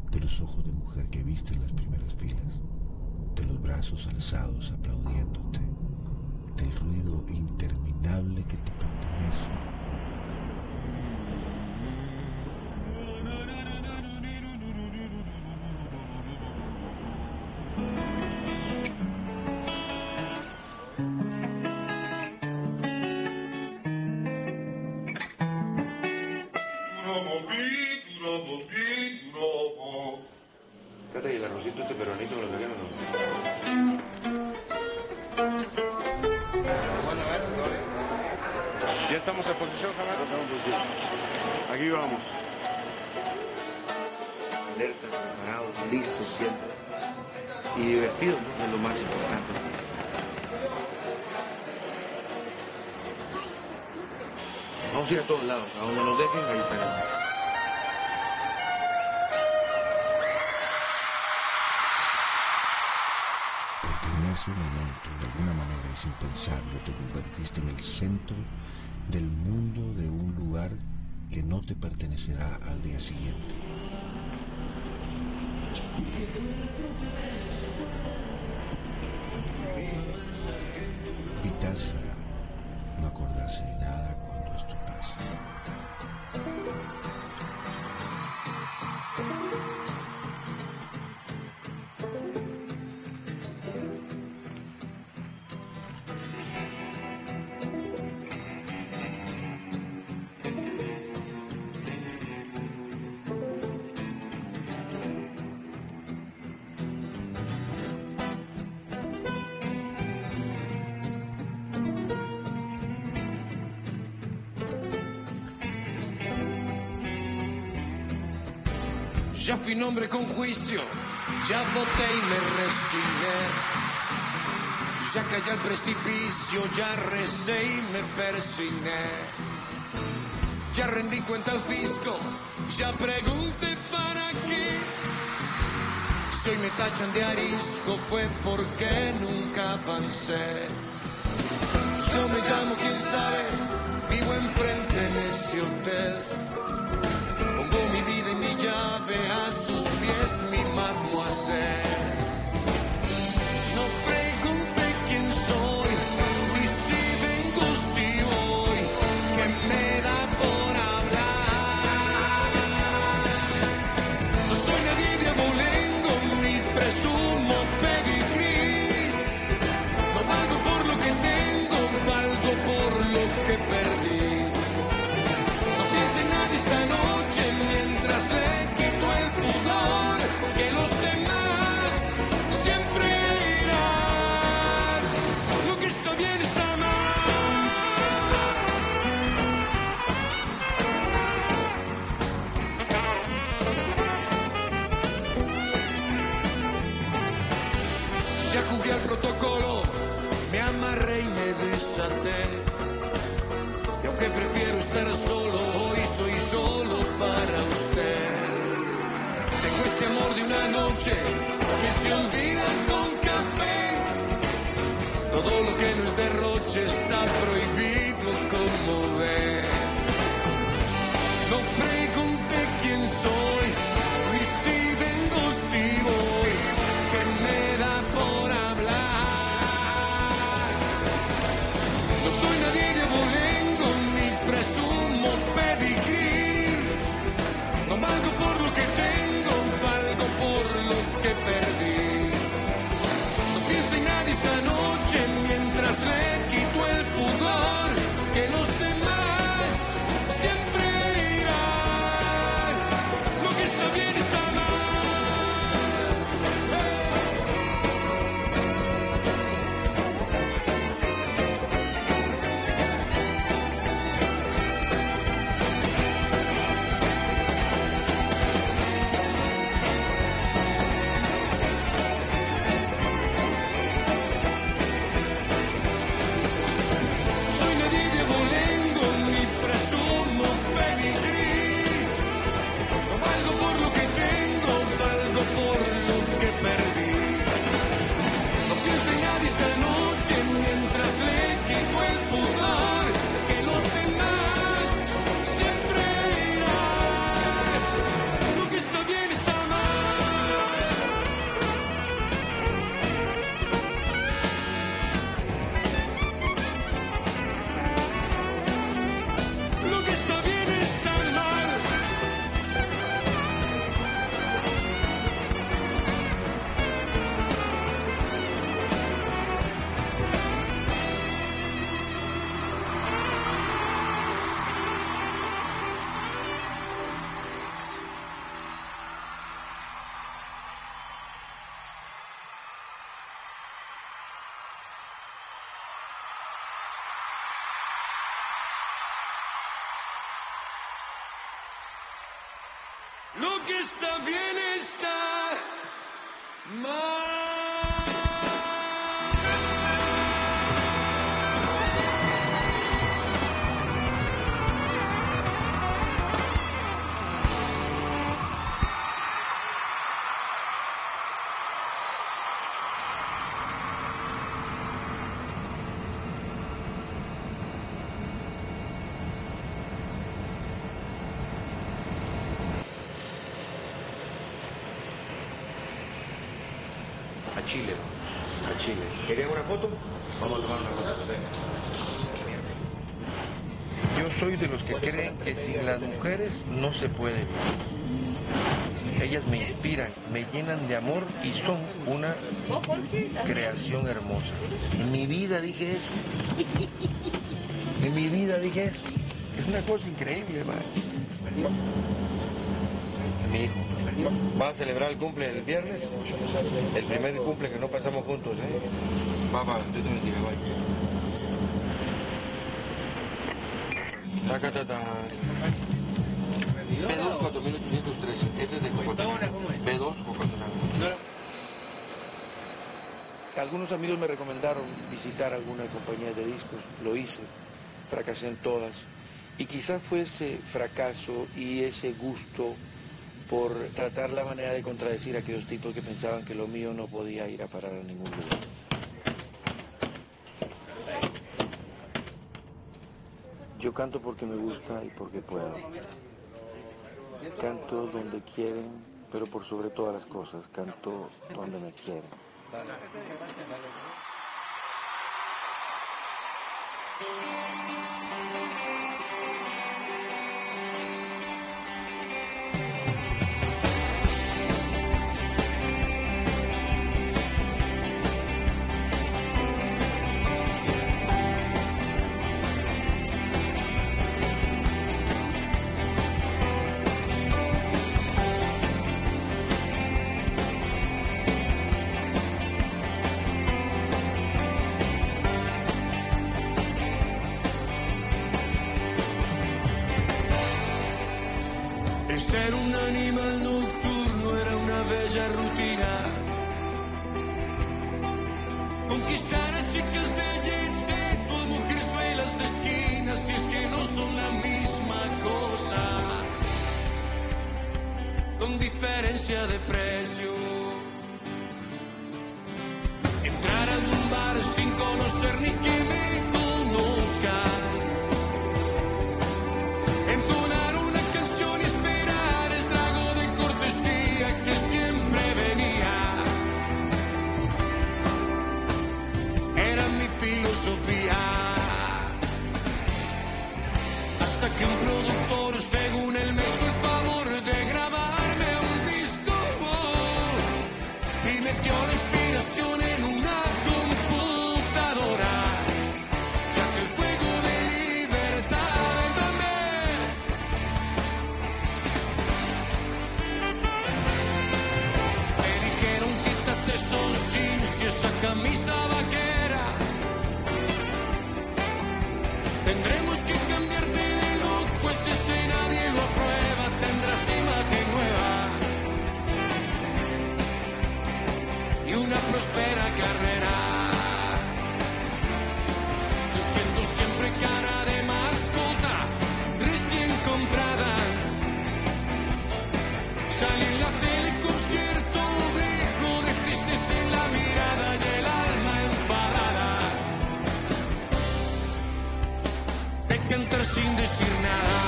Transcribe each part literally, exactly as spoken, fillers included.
de los ojos de mujer que viste en las primeras filas, de los brazos alzados aplaudiéndote, del ruido interminable que te pertenece. Cata, ¿y el arrocito este peronito me lo trajeron o no? Bueno, a ver, ¿ya estamos en posición, Jamás? Estamos en posición. Aquí vamos. Alerta, preparados, listos siempre. Y divertidos, ¿no? Es lo más importante. Vamos a ir a todos lados, a donde nos dejen, ahí estaremos. Porque en ese momento, de alguna manera y sin pensarlo, te convertiste en el centro del mundo de un lugar que no te pertenecerá al día siguiente. Vital será no acordarse de nada cuando esto pase. Ya fui nombre con juicio, ya voté y me resigné. Ya caí al precipicio, ya recé y me persigné. Ya rendí cuenta al fisco, ya pregunté para qué. Si hoy me tachan de arisco fue porque nunca avancé. Yo me llamo, quién sabe, vivo enfrente en ese hotel. Pongo mi vida y mi llave a sus pies, mi mademoiselle. No pregunte quién soy, ni si vengo, si voy, que me da por hablar. No soy nadie de abolengo, ni presumo pedigrí. No valgo por lo que tengo, valgo por lo que perdí. No piense en nadie esta noche mientras le quito el pudor, que los demás siempre irán. Lo que está bien está mal. Ya jugué al protocolo, me amarré y me desaté. Y aunque prefiero estar solo, hoy soy solo para usted. Tengo este amor de una noche que se olvida con café. Todo lo que no es derroche está prohibido, como ve. No pregunte quién soy, ni si vengo, si voy, que me da por hablar. No soy nadie de abolengo, ni presumo pedigrí. No valgo por lo que tengo, valgo por lo que perdí. No piense en nadie esta noche mientras le quito el Lo que está bien está mal. A Chile, a Chile. ¿Querían una foto? Vamos a tomar una foto. Yo soy de los que creen que sin las mujeres no se puede vivir. Ellas me inspiran, me llenan de amor y son una creación hermosa. En mi vida dije eso. En mi vida dije eso. Es una cosa increíble, hermano. Mi hijo va a celebrar el cumple el viernes, el primer cumple que no pasamos juntos, ¿eh? Papá, tú te bendiga, vaya. Acá está. B dos cuatro mil ochocientos trece, ese es de Jocotenango. B dos Jocotenango. Algunos amigos me recomendaron visitar alguna compañía de discos, lo hice, fracasé en todas. Y quizás fue ese fracaso y ese gusto por tratar la manera de contradecir a aquellos tipos que pensaban que lo mío no podía ir a parar a ningún lugar. Yo canto porque me gusta y porque puedo. Canto donde quieren, pero por sobre todas las cosas, canto donde me quieren. Ser un animal nocturno era una bella rutina. Conquistar a chicas de jet set o mujerzuelas de esquina, si es que no son la misma cosa, con diferencia de precio. Entrar a algún bar sin conocer ni que me conozcan. Hasta que un productor, según él, me hizo el favor de grabarme un disco, oh, y metió la inspiración en una computadora, ya que el fuego de libertad también. Me dijeron: quítate esos jeans y esa camisa vaquera, tendremos que cambiarte de look, pues ese nadie lo aprueba, tendrás imagen nueva y una próspera carrera. Yo siento siempre cara de mascota recién comprada. Salí en la tele concierto, dejo de tristes en la mirada y el alma enfadada. Cantar sin decir nada.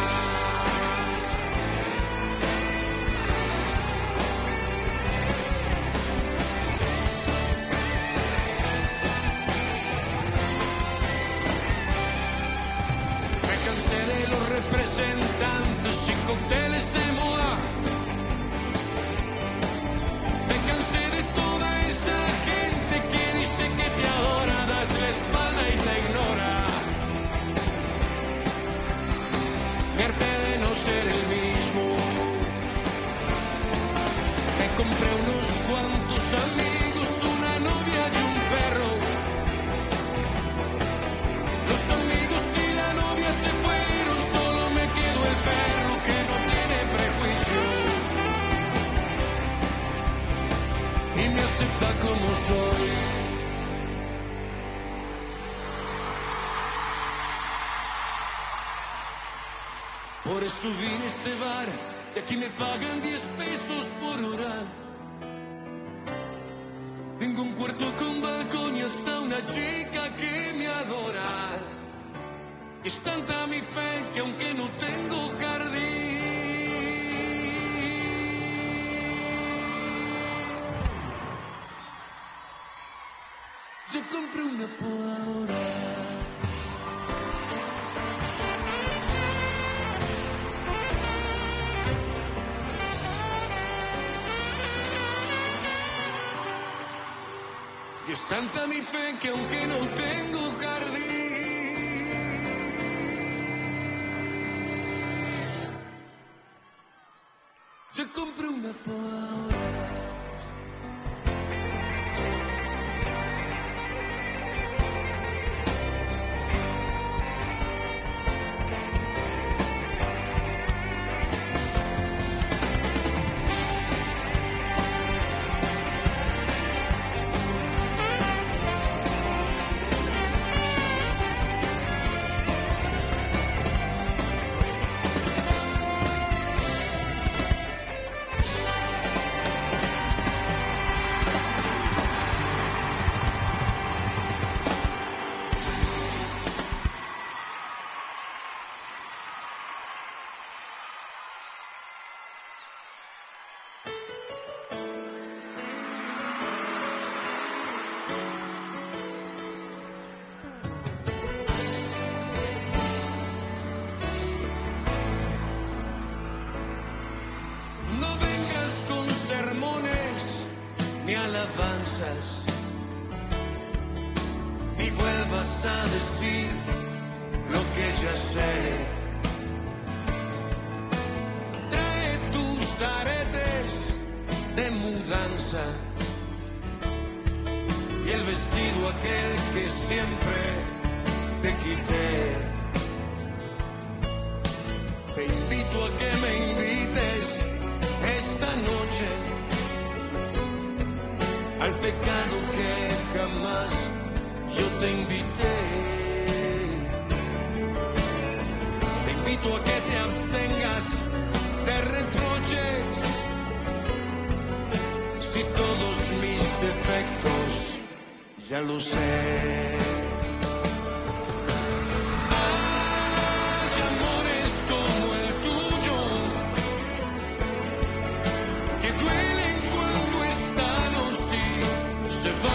Me cansé de los representantes y cócteles de moda. Me cansé de toda esa gente que dice que te adora, das la espalda y te ignora. Verte acepta como soy. Por eso vine a este bar y aquí me pagan diez pesos por hora. Tengo un cuarto con balcón y hasta una chica que me adora. Y es tanta mi fe que aunque no tengo jardín, yo compré una podadora. Y es tanta mi fe que aunque no tengo jardín, yo compré una podadora. Ni alabanzas, ni vuelvas a decir lo que ya sé. Trae tus aretes de mudanza y el vestido aquel que siempre te quité. Te invito a que me invites esta noche al pecado que jamás yo te invité. Te invito a que te abstengas de reproches, si todos mis defectos ya lo sé. Hay amores como el tuyo que duelen cuando están se van.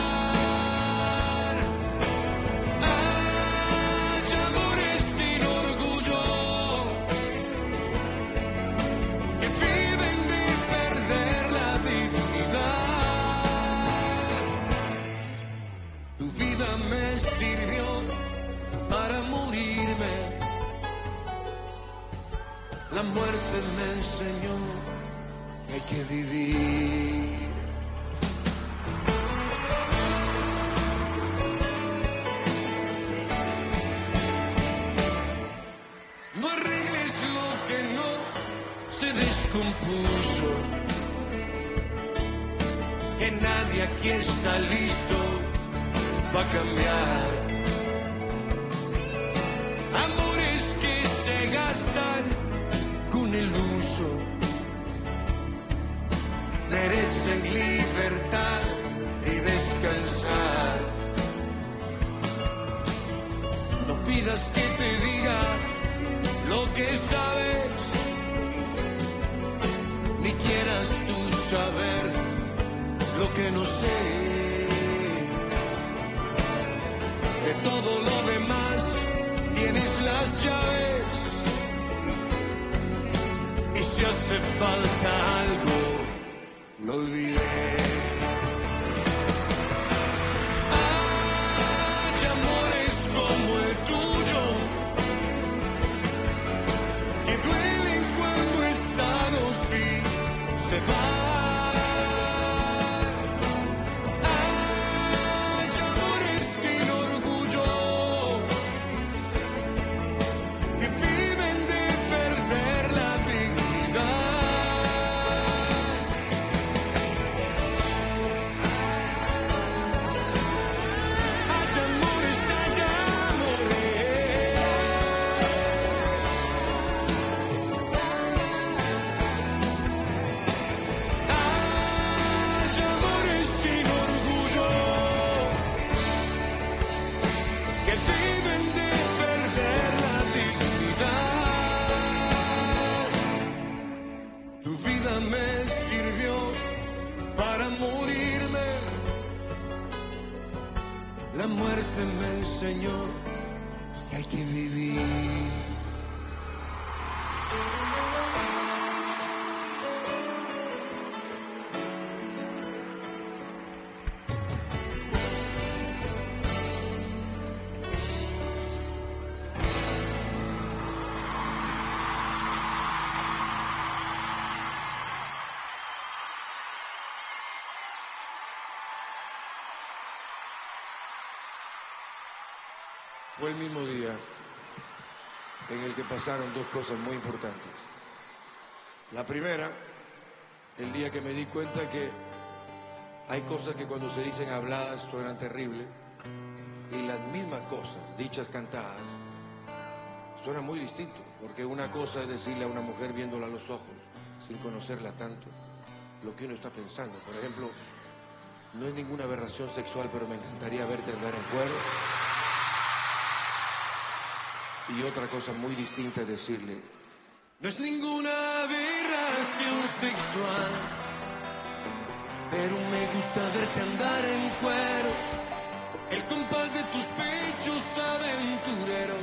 Hay amores sin orgullo que viven de perder la dignidad. Tu vida me sirvió para morirme. La muerte me enseñó que hay que vivir. Se descompuso, que nadie aquí está listo para cambiar. Amores que se gastan con el uso merecen libertad y descansar. No pidas que te diga lo que sabes, ni quieras tú saber lo que no sé. De todo lo demás tienes las llaves, y si hace falta algo, lo olvidé. Hay amores como el tuyo que duelen cuando están así, se van. Tu vida me sirvió para morirme. La muerte me enseñó que hay que vivir. Fue el mismo día en el que pasaron dos cosas muy importantes. La primera, el día que me di cuenta que hay cosas que cuando se dicen habladas suenan terribles y las mismas cosas dichas cantadas suenan muy distinto, porque una cosa es decirle a una mujer viéndola a los ojos sin conocerla tanto lo que uno está pensando. Por ejemplo, no es ninguna aberración sexual, pero me encantaría verte andar en cuero. Y otra cosa muy distinta es decirle, no es ninguna aberración sexual, pero me gusta verte andar en cuero, el compás de tus pechos aventureros,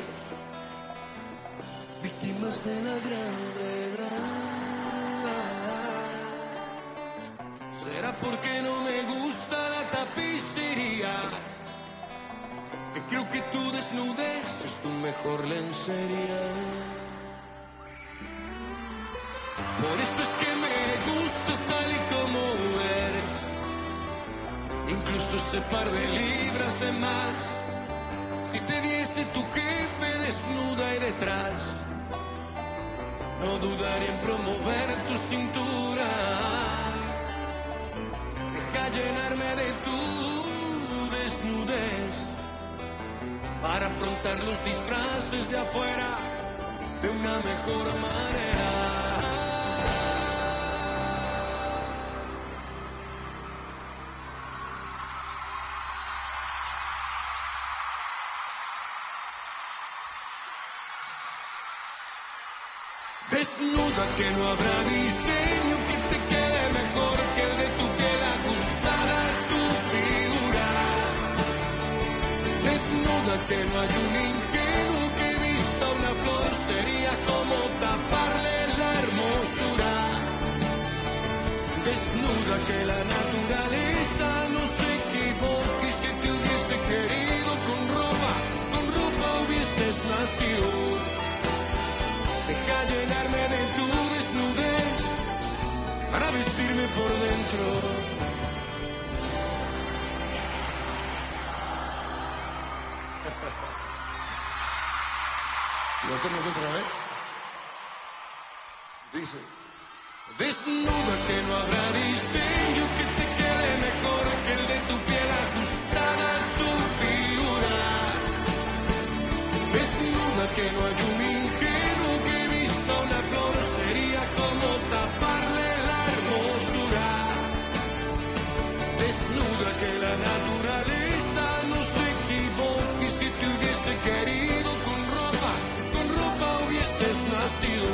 víctimas de la gravedad. ¿Será porque no me gusta la tapicería? Creo que tu desnudez es tu mejor lencería. Por eso es que me gustas tal y como eres, incluso ese par de libras de más. Si te viese tu jefe desnuda y detrás, no dudaría en promover tu cintura. Deja llenarme de tu desnudez para afrontar los disfraces de afuera de una mejor manera. Desnuda que no habrá diseño que te quede mejor que el de tu piel ajustada a tu figura. Desnuda que no hay un ingenuo que vista una flor, sería como taparle la hermosura. Desnuda que la naturaleza no se equivoque, si te hubiese querido con ropa, con ropa hubieses nacido. Deja llenarme de tu desnudez para vestirme por dentro. ¿Lo hacemos otra vez? Dice, desnuda que no habrá diseño que te quede mejor que el de tu piel ajustada a tu figura. Desnuda que no hay un ingenuo que vista una flor, sería como taparle la hermosura. Desnuda que la naturaleza no se equivoque, si te hubiese querido con ropa, con ropa hubieses nacido.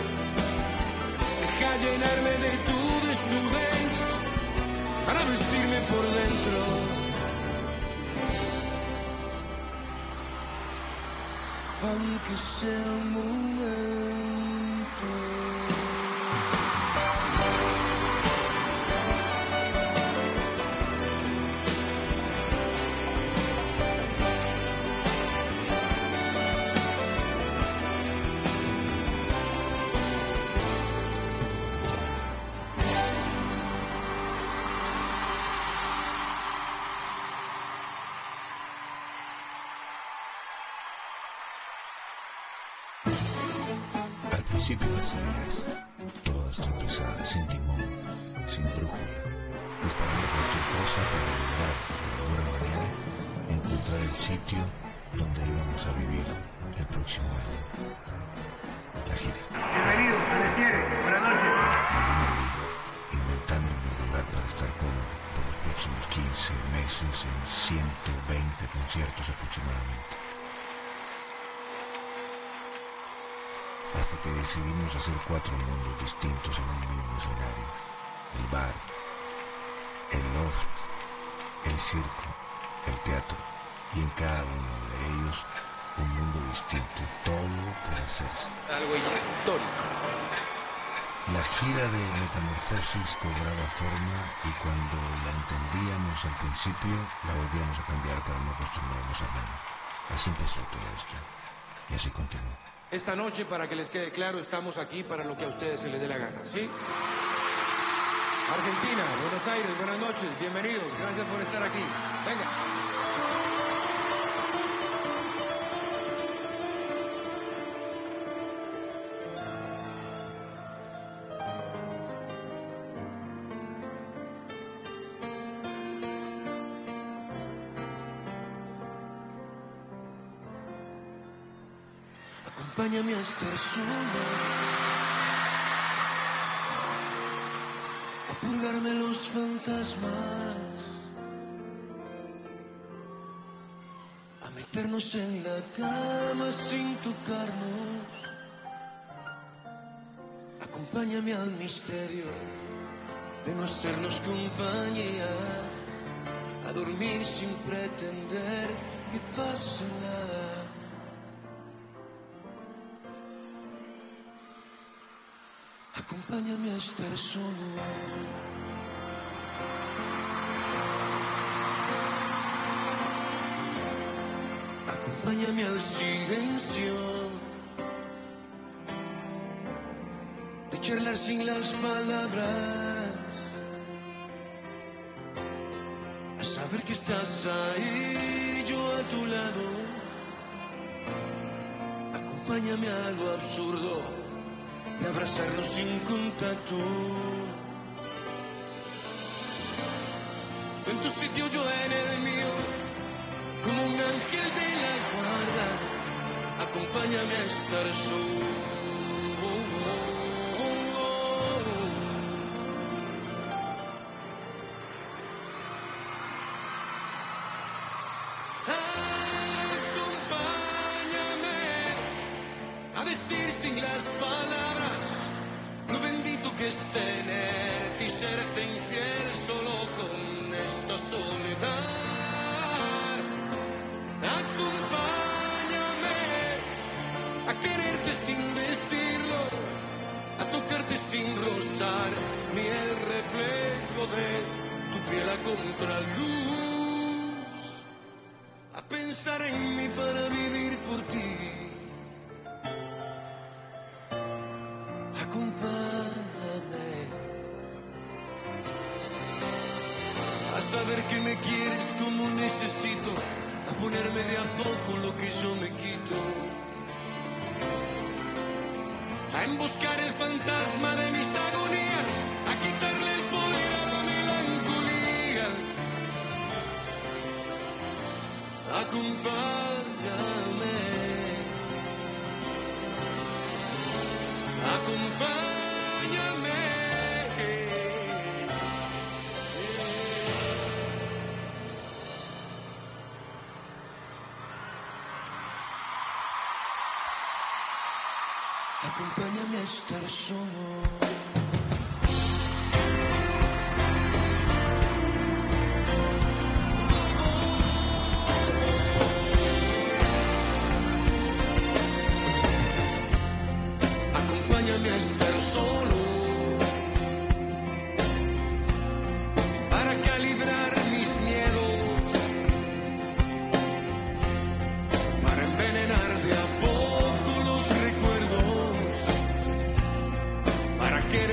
Deja llenarme de tu desnudez para vestirme por dentro. Aunque sea un momento. Al principio las ideas, todas tropezadas, sin timón, sin brújula, disparando cualquier cosa para lograr, de alguna manera, encontrar el sitio donde íbamos a vivir el próximo año. La gira. Bienvenidos, se les quiere. Buenas noches. Y inventando un lugar para estar cómodo por los próximos quince meses en ciento veinte conciertos aproximadamente. Hasta que decidimos hacer cuatro mundos distintos en un mismo escenario, el bar, el loft, el circo, el teatro, y en cada uno de ellos un mundo distinto, todo por hacerse. Algo histórico. La gira de Metamorfosis cobraba forma y cuando la entendíamos al principio la volvíamos a cambiar para no acostumbrarnos a nada. Así empezó todo esto y así continuó. Esta noche, para que les quede claro, estamos aquí para lo que a ustedes se les dé la gana, ¿sí? Argentina, Buenos Aires, buenas noches, bienvenidos, gracias por estar aquí. Venga. Acompáñame a estar solo, a purgarme los fantasmas, a meternos en la cama sin tocarnos. Acompáñame al misterio de no hacernos compañía, a dormir sin pretender que pase nada. Acompáñame a estar solo. Acompáñame al silencio de charlar sin las palabras, a saber que estás ahí, yo a tu lado. Acompáñame a lo absurdo de abrazarnos sin contacto. En tu sitio, yo en el mío, como un ángel de la guarda. Acompáñame a estar solo. Acompáñame a decir sin las palabras lo bendito que es tenerte y serte infiel solo con esta soledad. Acompáñame a quererte sin decirlo, a tocarte sin rozar ni el reflejo de tu piel a contraluz, a pensar en mí para vivir por ti. Acompáñame a saber que me quieres como necesito, a ponerme de a poco lo que yo me quito, a emboscar el fantasma de mis agonías, a quitarle el poder a la melancolía. Acompáñame, acompáñame. Acompáñame a estar solo. Acompáñame a estar solo para calibrar mis miedos, para envenenar de a poco los recuerdos, para que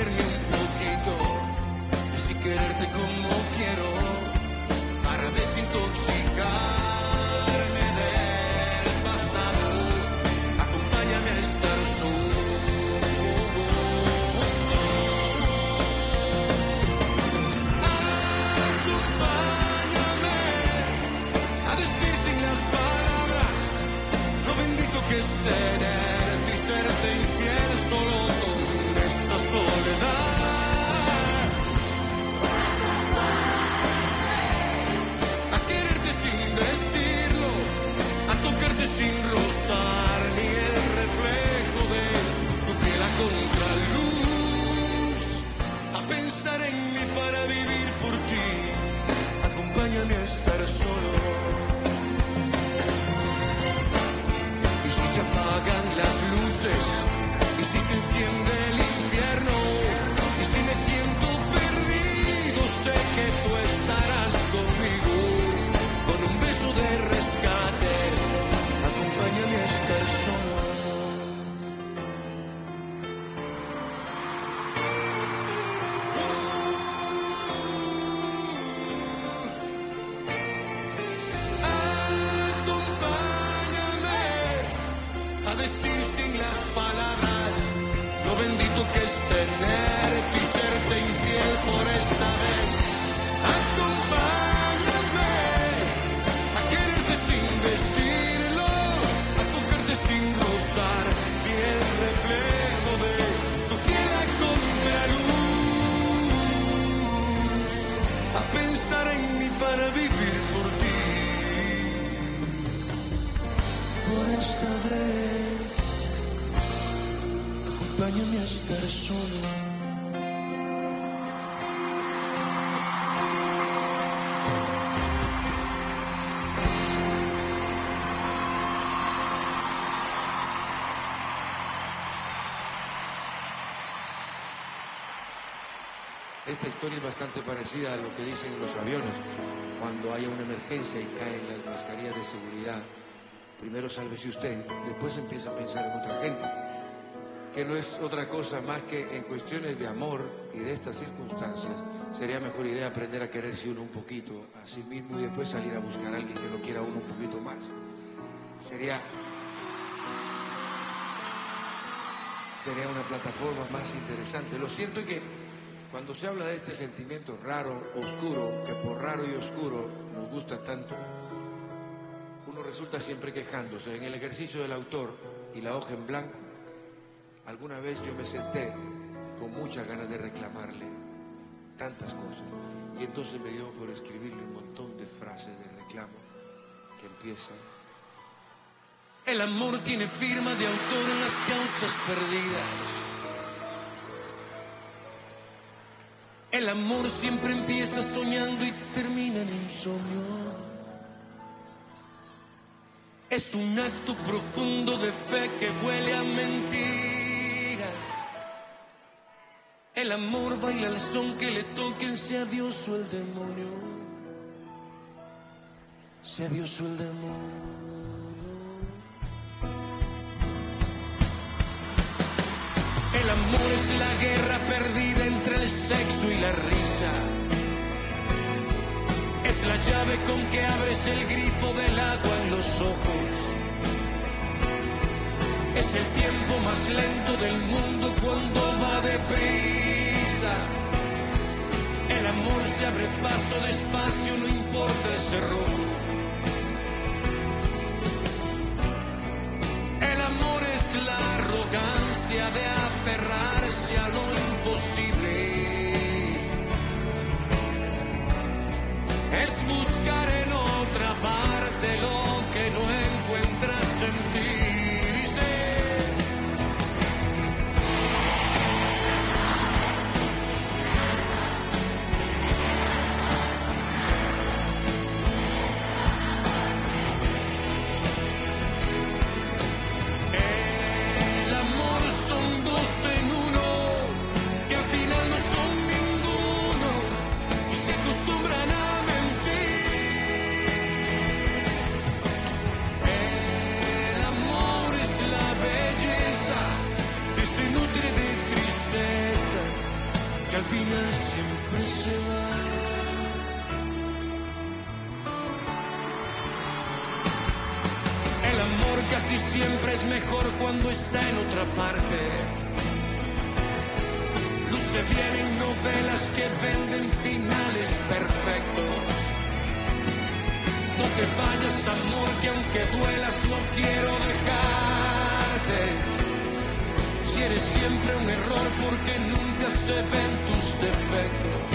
vez, acompáñame a estar solo. Esta historia es bastante parecida a lo que dicen en los aviones. Cuando haya una emergencia y caen las mascarillas de seguridad, primero sálvese usted, después empieza a pensar en otra gente. Que no es otra cosa más que en cuestiones de amor y de estas circunstancias, sería mejor idea aprender a quererse uno un poquito a sí mismo y después salir a buscar a alguien que lo quiera uno un poquito más. Sería... sería una plataforma más interesante. Lo cierto es que cuando se habla de este sentimiento raro, oscuro, que por raro y oscuro nos gusta tanto, uno resulta siempre quejándose. En el ejercicio del autor y la hoja en blanco, alguna vez yo me senté con muchas ganas de reclamarle tantas cosas, y entonces me dio por escribirle un montón de frases de reclamo que empiezan: el amor tiene firma de autor en las causas perdidas. El amor siempre empieza soñando y termina en insomnio. Es un acto profundo de fe que huele a mentira. El amor baila el son que le toquen, sea Dios o el demonio. Sea Dios o el demonio. El amor es la guerra perdida entre el sexo y la risa. Es la llave con que abres el grifo del agua en los ojos. Es el tiempo más lento del mundo cuando va deprisa. El amor se abre paso despacio, no importa el cerrojo. El amor es la arrogancia de aferrarse a lo imposible. Es buscar en otra parte lo que no encuentras en ti. Al final siempre se va. El amor casi siempre es mejor cuando está en otra parte. Luce bien en novelas que venden finales perfectos. No te vayas, amor, que aunque duelas no quiero dejarte. Si eres siempre un error porque nunca se ven tus defectos.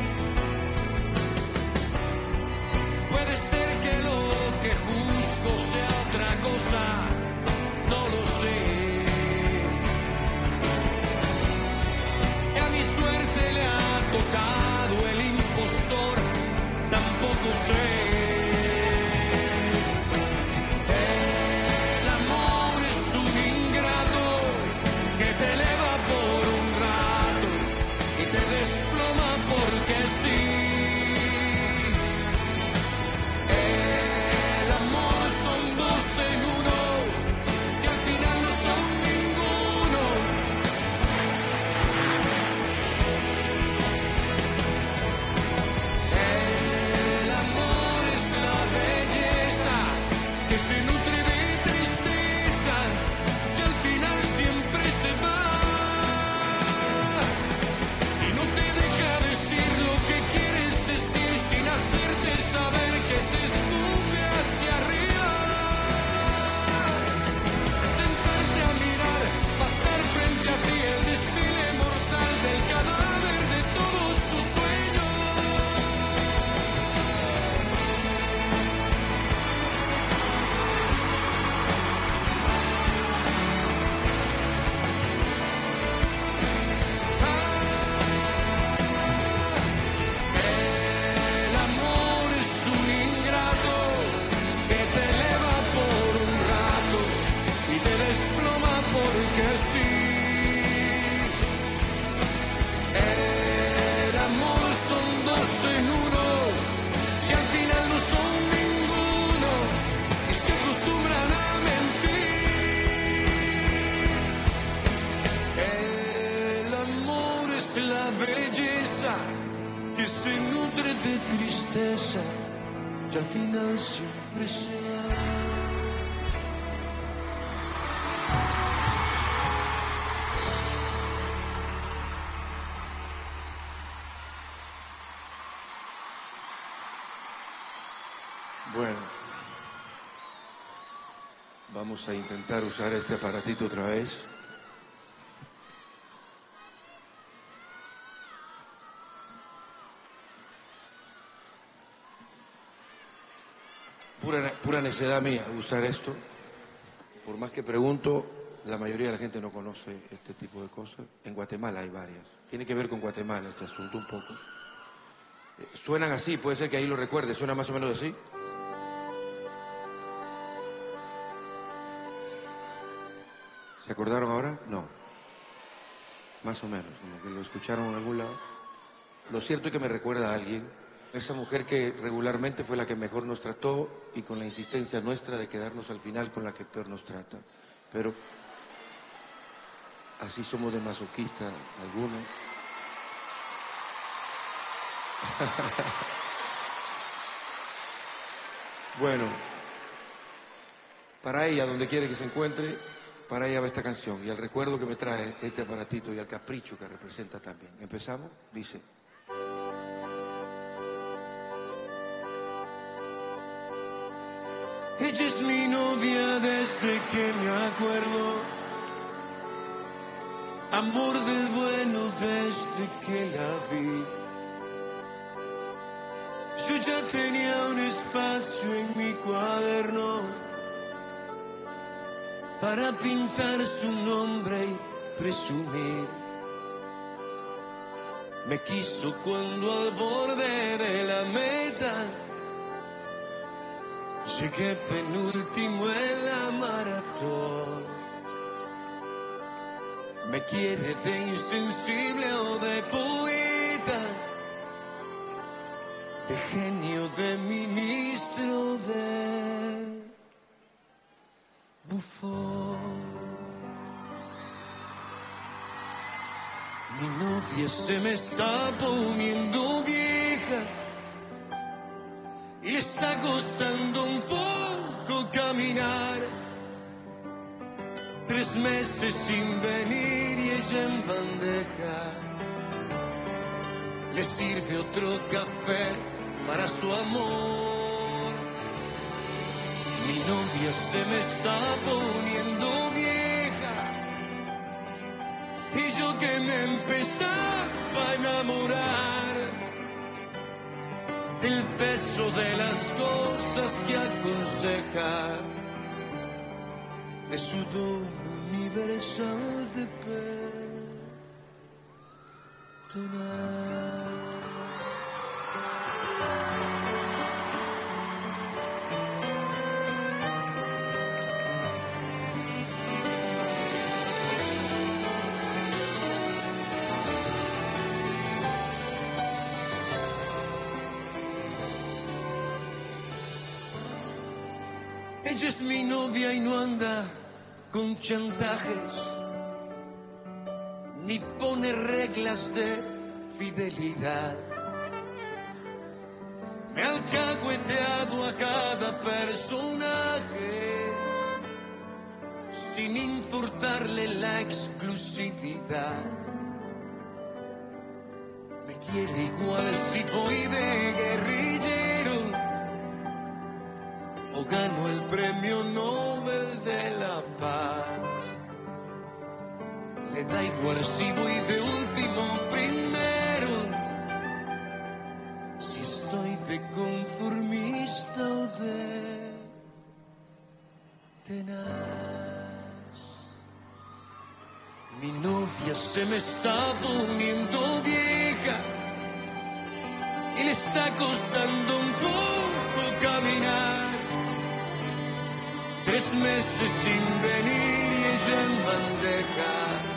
Puede ser que lo que juzgo sea otra cosa, no lo sé. Y a mi suerte le ha tocado el impostor, tampoco sé. Quiere de tristeza y al final siempre será. Bueno, vamos a intentar usar este aparatito otra vez. Pura, pura necedad mía usar esto. Por más que pregunto, la mayoría de la gente no conoce este tipo de cosas. En Guatemala hay varias. Tiene que ver con Guatemala este asunto un poco. Eh, Suenan así, puede ser que ahí lo recuerde, suena más o menos así. ¿Se acordaron ahora? No. Más o menos, como que lo escucharon en algún lado. Lo cierto es que me recuerda a alguien. Esa mujer que regularmente fue la que mejor nos trató y con la insistencia nuestra de quedarnos al final con la que peor nos trata. Pero así somos de masoquista algunos. Bueno, para ella, donde quiere que se encuentre, para ella va esta canción y al recuerdo que me trae este aparatito y al capricho que representa también. ¿Empezamos? Dice... Ella es mi novia desde que me acuerdo, amor del bueno desde que la vi. Yo ya tenía un espacio en mi cuaderno para pintar su nombre y presumir. Me quiso cuando al borde de la meta llegué penúltimo en la maratón. Me quiere de insensible o de poeta, de genio, de ministro, de bufón. Mi novia se me está poniendo vieja y le está costando un poco caminar. Tres meses sin venir y ella en bandeja le sirve otro café para su amor. Mi novia se me está poniendo vieja y yo que me empezaba a enamorar del peso de las cosas que aconseja, de su don universal de perdonar. Ella es mi novia y no anda con chantajes, ni pone reglas de fidelidad. Me ha alcahueteado a cada personaje, sin importarle la exclusividad. Me quiere igual si voy de guerrillero o gano el premio Nobel de la Paz. Le da igual si voy de último primero, si estoy de conformista o de tenaz. Mi novia se me está poniendo vieja y le está costando un poco caminar. Tres meses sin venir y ella en bandeja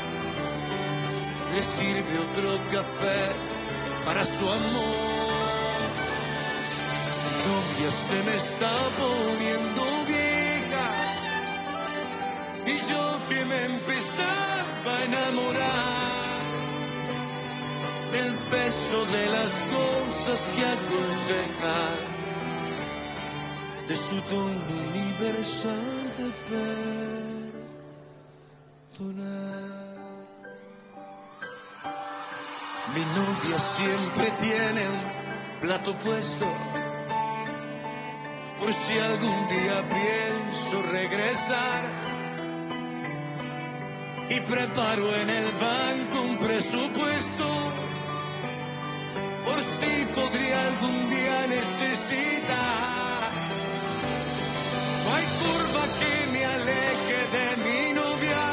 le sirve otro café para su amor. Mi novia se me está poniendo vieja y yo que me empezaba a enamorar del peso de las cosas esperanzas que aconsejan de su don universal de perdonar. Mi novia siempre tiene un plato puesto por si algún día pienso regresar, y preparo en el banco un presupuesto por si podría algún día necesitar. No hay curva que me aleje de mi novia,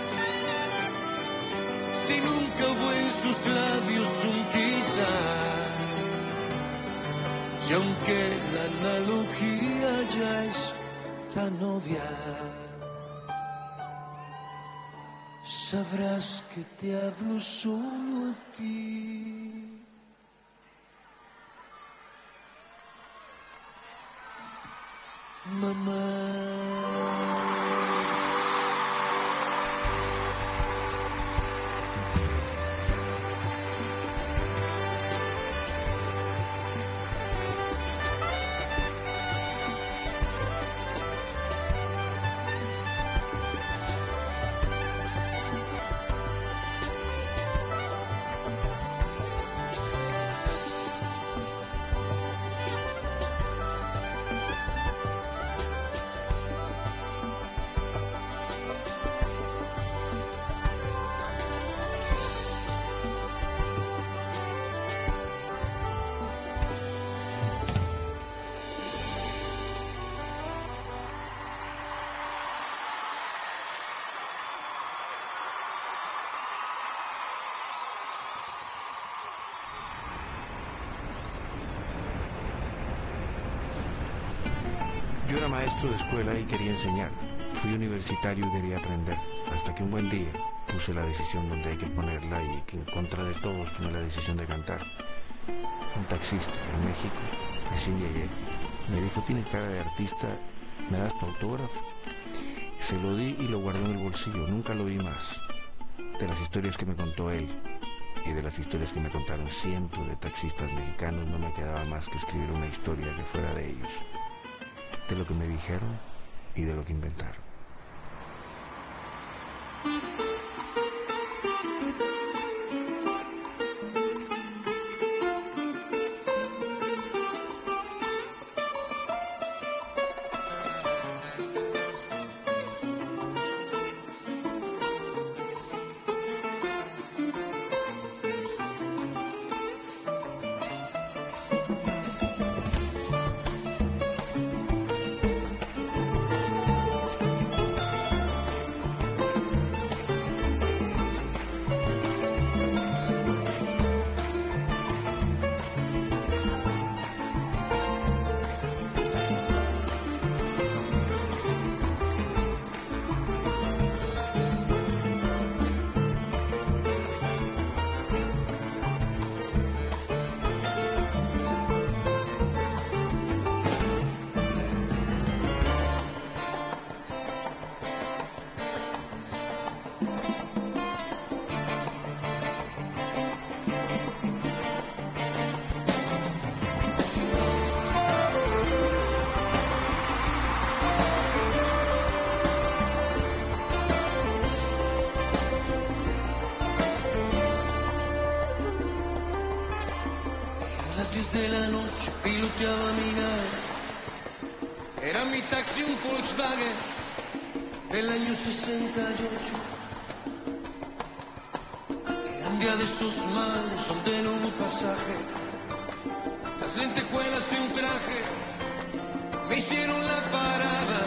si nunca hubo en sus labios un quizá. Y aunque la analogía ya es tan obvia, sabrás que te hablo solo a ti. Mamá. Yo era maestro de escuela y quería enseñar. Fui universitario y debía aprender. Hasta que un buen día puse la decisión donde hay que ponerla y que en contra de todos tomé la decisión de cantar. Un taxista en México, recién llegué, me dijo: tienes cara de artista, ¿me das tu autógrafo? Se lo di y lo guardé en el bolsillo. Nunca lo vi más. De las historias que me contó él y de las historias que me contaron cientos de taxistas mexicanos, no me quedaba más que escribir una historia que fuera de ellos, de lo que me dijeron y de lo que inventaron. De la noche piloteaba mi nave, era mi taxi un Volkswagen del año sesenta y ocho. Era un día de esos malos donde no hubo pasaje, las lentejuelas de un traje me hicieron la parada.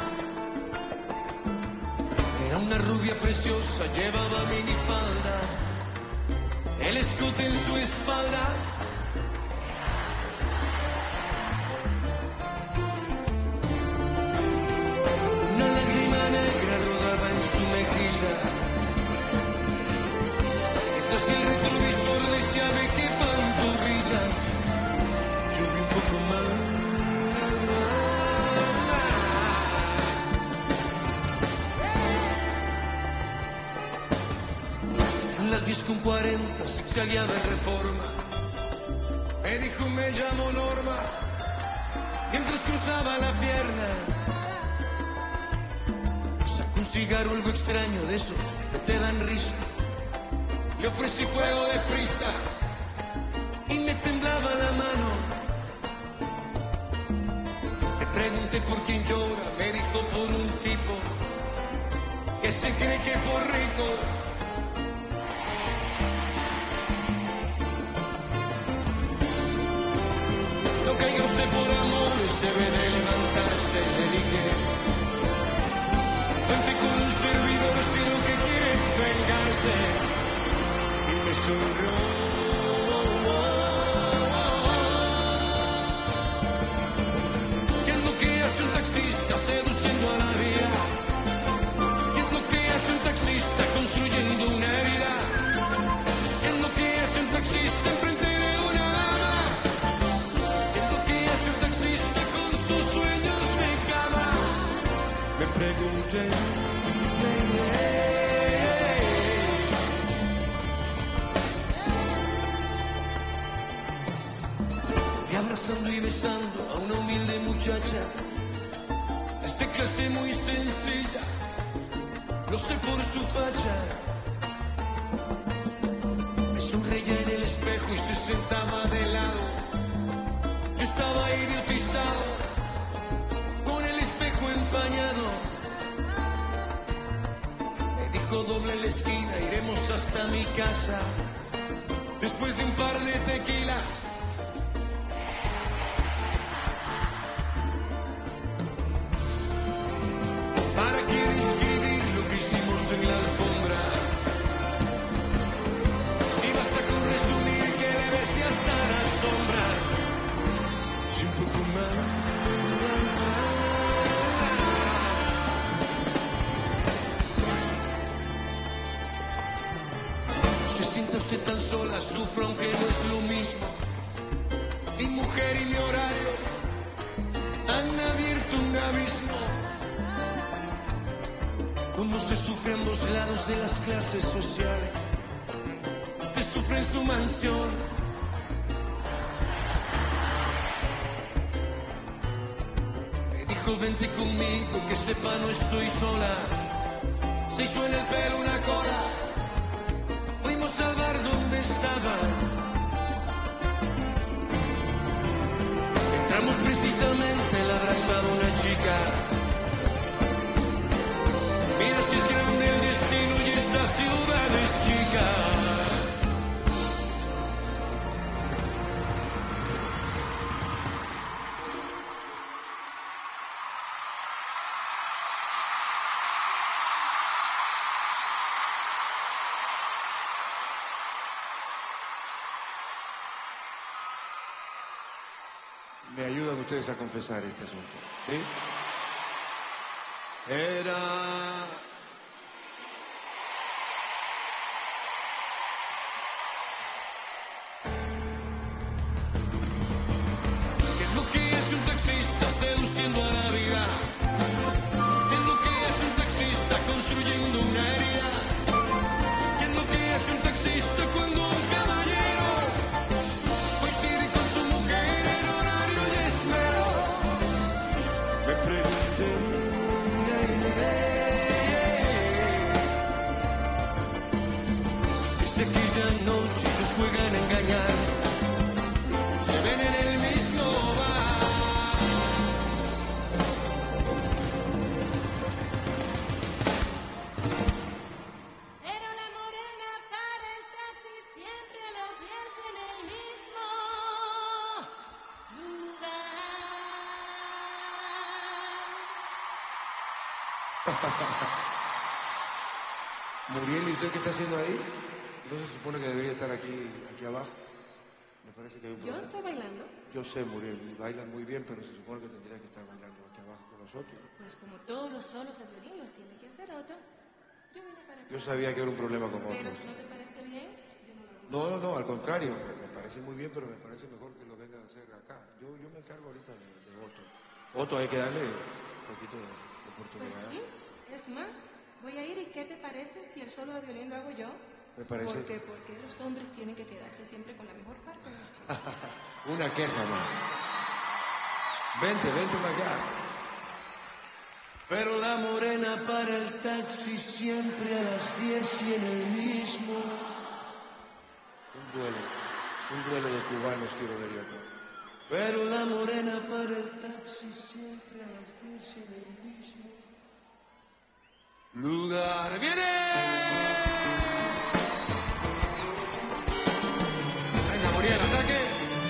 Era una rubia preciosa, llevaba minifalda, el escote en su espalda. Mientras que el retrovisor decía: ve qué pantorrilla. Yo vi un poco más. En las diez con cuarenta zigzagueaba en Reforma, me Me dijo me llamo Norma, mientras cruzaba la pierna. Sacó un cigarro algo extraño de esos que te dan risa. Le ofrecí fuego de prisa y me temblaba la mano. Le pregunté por quién llora, me dijo por un tipo que se cree que por rico. No caiga usted por amor, debe de levantarse, le dije. Vente con un servidor si lo que quiere es vengarse. Y me sonrió. ¿Qué es lo que hace un taxista seduciendo a la vida? ¿Qué es lo que hace un taxista construyendo una herida? ¿Qué es lo que hace un taxista enfrente de una dama? ¿Qué es lo que hace un taxista con sus sueños de cama? Me pregunté. Y abrazando y besando a una humilde muchacha, es de clase muy sencilla, lo sé por su facha. Me sonreía en el espejo y se sentaba de lado. Yo estaba idiotizado, con el espejo empañado. Me dijo doble la esquina, iremos hasta mi casa, después de un par de tequilas. ¿Para qué describir lo que hicimos en la alfombra? Si basta con resumir que le besé hasta la sombra. Y un poco más. Se sienta usted tan sola, sufro aunque no es lo mismo. Mi mujer y mi horario han abierto un abismo. Como se sufre a ambos lados de las clases sociales. Usted sufre en su mansión. Me dijo vente conmigo, que sepa no estoy sola. Se hizo en el pelo una cola. Fuimos al bar donde estaba. Entramos precisamente, la abrazaba una chica. Mira si es grande el destino y esta ciudad es chica. Me ayudan ustedes a confesar este asunto, ¿sí? Era... ¿Qué es lo que hace un taxista seduciendo a la vida? ¿Qué es lo que hace un taxista construyendo una herida? ¿Qué es lo que hace un taxista cuando un caballero coincide con su mujer en horario y esmero? Me pregunté. Desde aquella noche ellos juegan a engañar, se ven en el mismo bar. Pero la morena para el taxi siempre a las diez en el mismo lugar. Muriel, ¿y usted qué está haciendo ahí? ¿No se supone que debería estar aquí, aquí abajo? Me parece que hay un ¿Yo problema. estoy bailando? Yo sé, Muriel, bailan muy bien, pero se supone que tendría que estar bailando aquí abajo con nosotros. Pues como todos los solos de violín los tiene que hacer otro. Yo vine para acá. Yo sabía que era un problema con Pero otros. si no te parece bien, yo no lo hago. No, no, no, al contrario, me parece muy bien, pero me parece mejor que lo vengan a hacer acá. Yo, yo me encargo ahorita de, de Otto. Otto, hay que darle un poquito de, de Pues oportunidad. sí, es más, voy a ir y ¿qué te parece si el solo de violín lo hago yo? Me parece. ¿Por qué? Porque los hombres tienen que quedarse siempre con la mejor parte. Una queja más. Vente, vente para acá. Pero la morena para el taxi siempre a las diez y en el mismo. Un duelo, un duelo de cubanos quiero ver yo acá. Pero la morena para el taxi siempre a las diez y en el mismo lugar. ¡Viene! Venga, Muriel, ataque.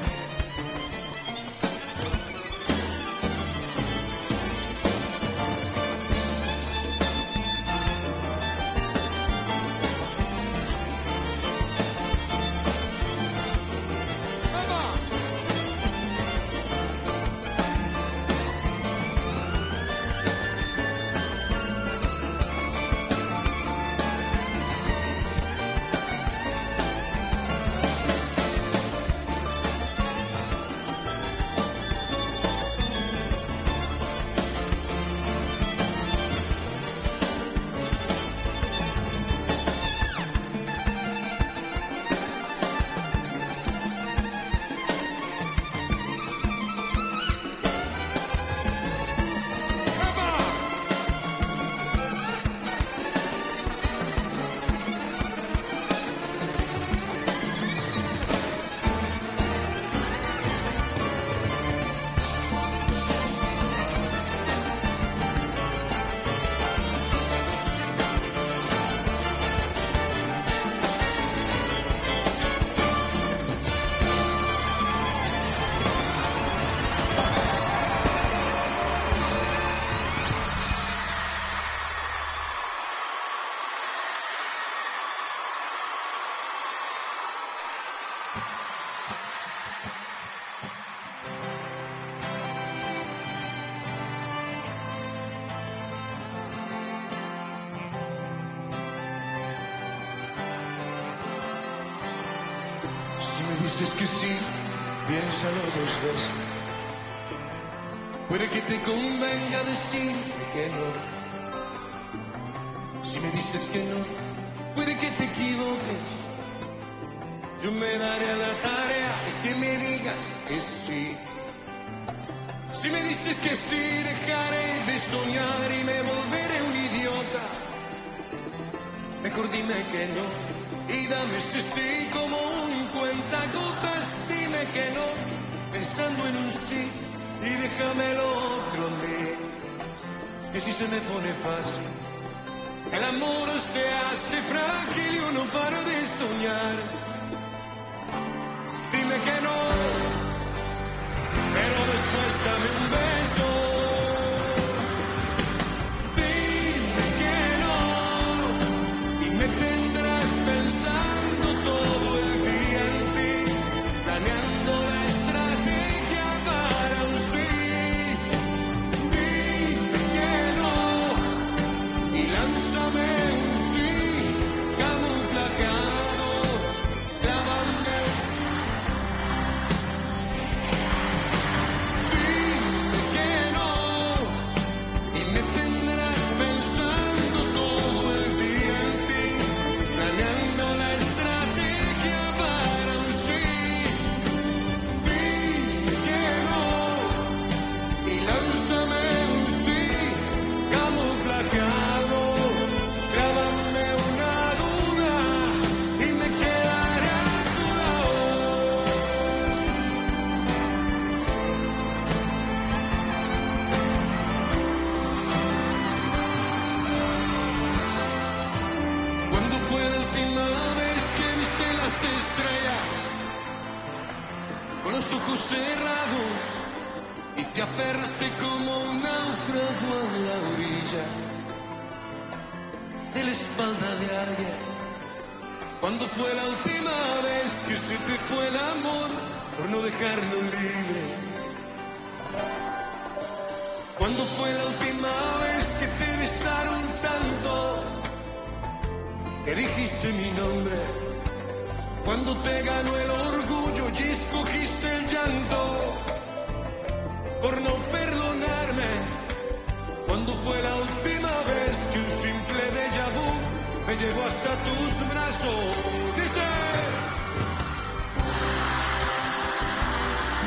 Dices que sí, piénsalo dos veces. Puede que te convenga decirme que no. Si me dices que no, puede que te equivoques. Yo me daré a la tarea de que me digas que sí. Si me dices que sí, dejaré de soñar y me volveré un idiota. Mejor dime que no. Y dame ese sí como un cuentagotas, dime que no, pensando en un sí, y déjame el otro a mí, que si se me pone fácil, el amor se hace frágil y uno para de soñar. Dime que no, pero después dame un beso. Dime que no, y me tendrás pensando todo el día en ti, planeando la estrategia para un sí. Dime que no y lánzame un sí camuflajeado, clavando. Dime que no y me tendrás pensando todo el día en ti, planeando la estrategia para un sí. Dime que no y lánzame un sí camuflajeado, grábame una duda y me quedaré a tu lado. ¿Cuándo fue la última vez que viste las estrellas con los ojos cerrados y te aferraste como un náufrago a la orilla de la espalda de alguien? ¿Cuándo fue la última vez que se te fue el amor por no dejarlo libre? ¿Cuándo fue la última vez que te besaron tanto que dijiste mi nombre? Cuando te ganó el orgullo y escogiste el llanto por no perdonarme. ¿Cuándo fue la última vez que un simple déjà vu me llevó hasta tus brazos? Dice.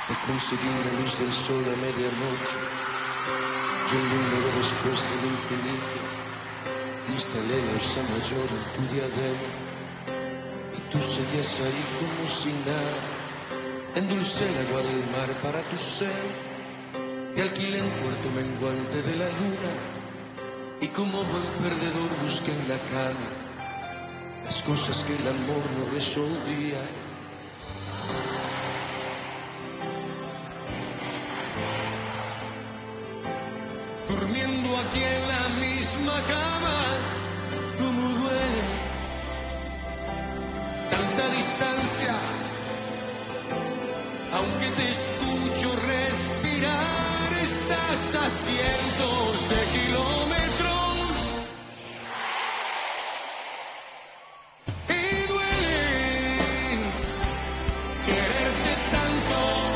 e conseguí la luz del sol a medianoche y un número después del infinito. Instalé la Ursa Mayor en tu diadema y tú seguías ahí como si nada. Endulcé el agua del mar para tu sed, te alquilé un cuarto menguante de la luna y como buen perdedor busqué en la cama las cosas que el amor no resolvía. Durmiendo aquí en la misma cama, como duele tanta distancia, aunque te escucho respirar, estás a cientos de kilómetros y duele quererte tanto,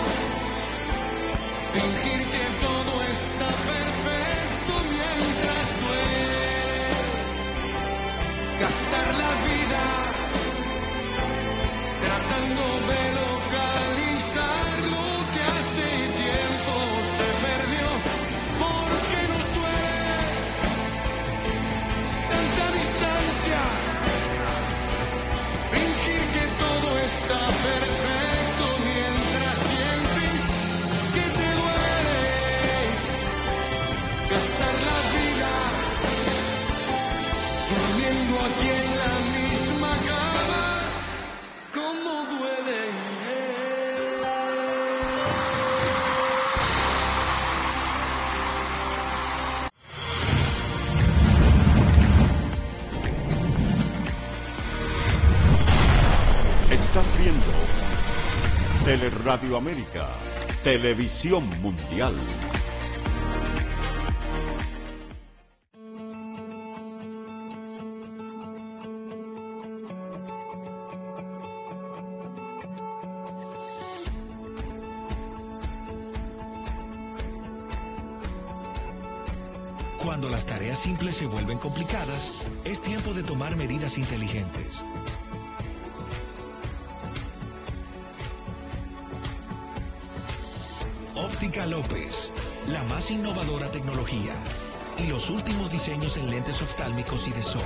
fingir que todo está perfecto mientras duele, gastar la vida tratando de localizar lo que hace tiempo se perdió, porque nos duele tanta distancia, fingir que todo está perfecto mientras sientes que te duele, gastar la vida durmiendo aquí en la misma cama, como duele. Estás viendo Teleradio América, Televisión Mundial. Cuando las tareas simples se vuelven complicadas, es tiempo de tomar medidas inteligentes. Óptica López, la más innovadora tecnología y los últimos diseños en lentes oftálmicos y de sol.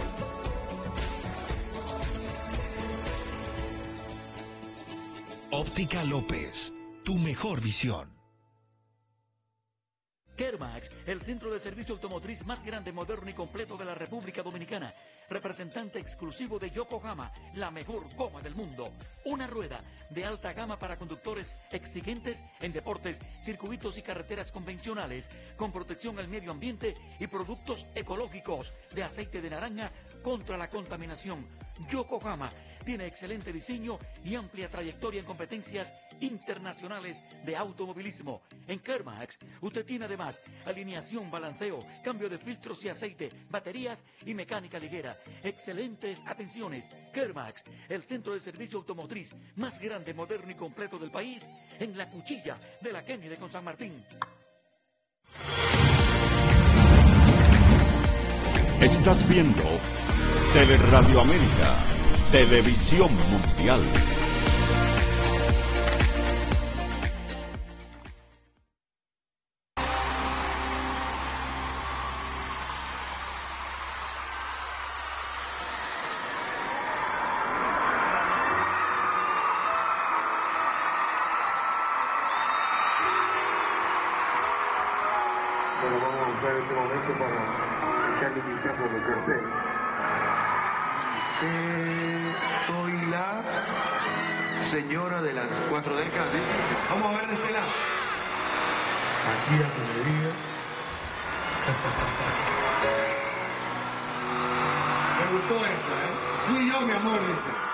Óptica López, tu mejor visión. Kermax, el centro de servicio automotriz más grande, moderno y completo de la República Dominicana. Representante exclusivo de Yokohama, la mejor goma del mundo. Una rueda de alta gama para conductores exigentes en deportes, circuitos y carreteras convencionales, con protección al medio ambiente y productos ecológicos de aceite de naranja contra la contaminación. Yokohama tiene excelente diseño y amplia trayectoria en competencias internacionales de automovilismo. En Kermax, usted tiene además alineación, balanceo, cambio de filtros y aceite, baterías y mecánica ligera. Excelentes atenciones. Kermax, el centro de servicio automotriz más grande, moderno y completo del país, en la cuchilla de la Kennedy con San Martín. Estás viendo Teleradio América, Televisión Mundial. Bueno, vamos a usar este momento para echarle mi tiempo de crecer. Eh, soy la señora de las cuatro décadas. ¿Sí? Vamos a ver de este lado. Aquí a tu medida. Me gustó eso, ¿eh? Fui yo, mi amor, dice.